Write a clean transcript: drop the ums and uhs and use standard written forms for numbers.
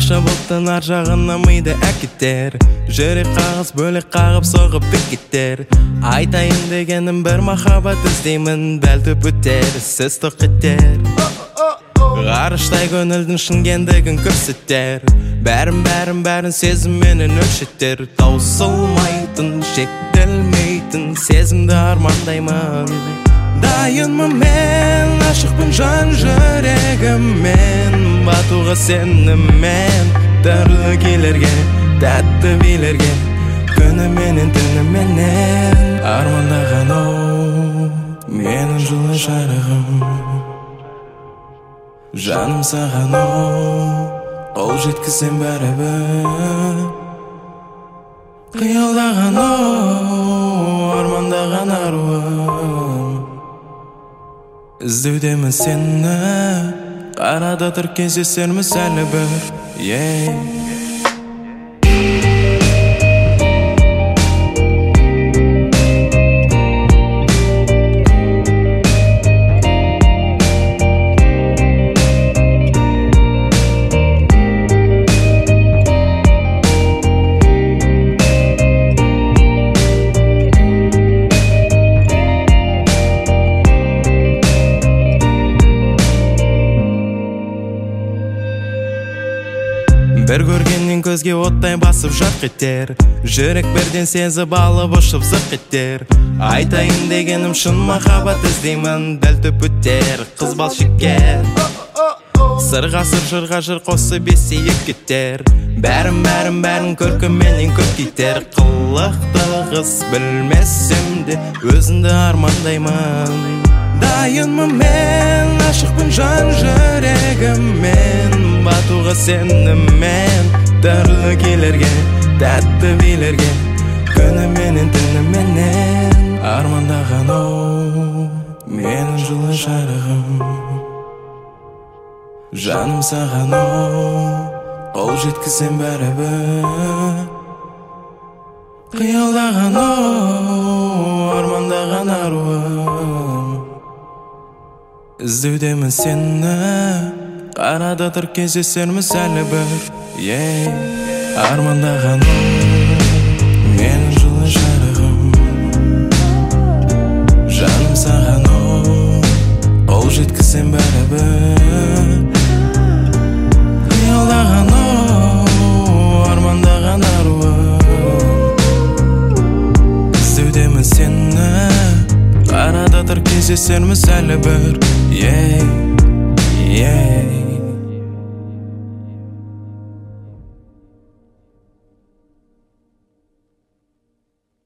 Аша бұлттың ар жағына миды әкеттер. Жүрек қағыз бөлек қағып соғып бекеттер. Айтайын дегенім бір махаббат іздеймін, бәлті бүтер, сіз тоқеттер. Ғарыштай көңілдің шынгендігін көрсетер. Бәрін сезім менен өлшеттер. Таусылмайтын, шектелмейтін сезімді армандаймын. Дайынмын мен, ашықпын жан жүрегіммен, батуға сеніммен, түрлі келерге, тәтті билерге, күні менен түні менен. Армандаған оу, менің жылы жарығым, жаным саған оу, қол жеткізсем бәрібір. Қиялдаған оу, армандаған аруым, іздеудемін сені, қарада тұр кездесерміз әлі бір. Бір көргеннен көзге оттай басып жарқ етер. Жүрек бірден сезіп алып ұшып зық етер. Айтайын дегенім шын махаббат іздеймін, дәл төп өтер, қыз бал шекер. Сырға сыр, жырға жыр қосып есейіп кетер. Бәрін көркіменен көп кетер. Қылықты қыз білмесем де өзіңді армандаймын. Дайынмын мен, ашықпын жан жүрегіммен, батуға сеніммен, түрлі келерге, тәтті билерге, күні менен түні менен. Армандаған оу, менің жылы жарығым, жаным саған оу, қол жеткізсем бәрібір. Қиялдаған оу, армандаған аруым, іздеудемін сені, қарада тұр кездесерміз әлі бір. Армандаған менің жылы жарығым, жаным саған қол жеткізсем бәрібір. Қиялдаған армандаған аруым, іздеудемін сені, қарада тұр кездесерміз әлі бір.